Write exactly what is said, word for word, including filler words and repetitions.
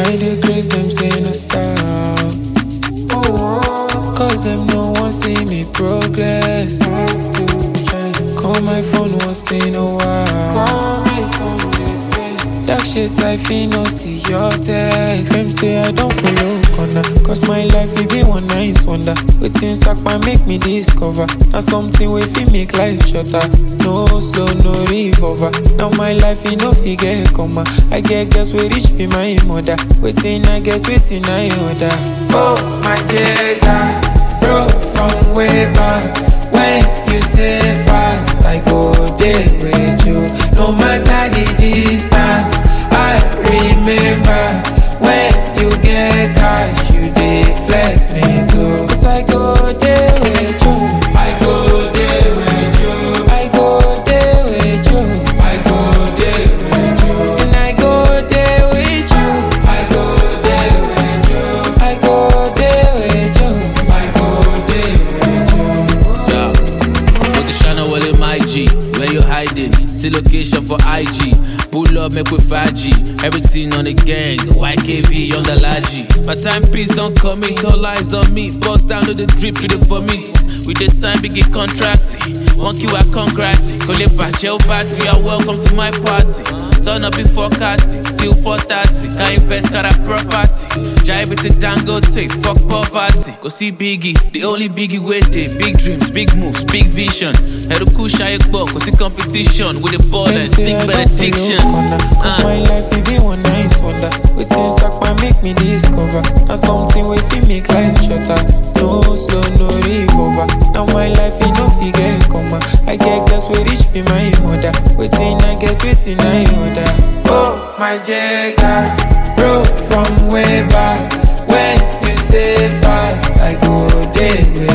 I dey grace them say no stop. Cause them no one see me progress. Call my phone once in a while. Dark shit I feel no see your text. Them say I don't follow corner. Cause my life will be one night wonder. Waiting sack man make me discover. Now something wey fit make life shorter. No slow, no revolver. Now my life you no figure comma. I get girls wey reach be my mother. Waiting I get waiting I order. Oh my data, bro from way back. When you say fast, I go there with you. No matter the distance, I remember. When you get cash, you dey flex me too. Cause I go there with you. I go there with you. I go there with you. I go there with you. And I go there with you. I go there with you. I go there with you. I go there with you. Yeah. Put the channel well in my G. Where you hiding? See location for I G. Pull up, make with five G. Everything on the gang. Y K V on the Laji. My timepiece don't commit. All eyes on me. Bust down to the drip, you the vomit. We just sign big contract. One Q I congrats. Kole Pachel party. You're welcome to my party. Turn up before Kati. Till four thirty. Can invest, got a property. Jive it to Dangote. Fuck poverty. Go see Biggie. The only Biggie waiting. Big dreams, big moves, big vision. Head to Kusha Ekbo. Go see competition. With the ball and sick benediction. Cause my life will be one night wonder. Waiting sack man make me discover. Now something wey fit make life shorter. No slow, no revolver. Now my life you no figure comma. I get girls wey reach be my mother. Waiting I get waiting I order. Oh my jagger, bro from way back. When you say fast, I go there.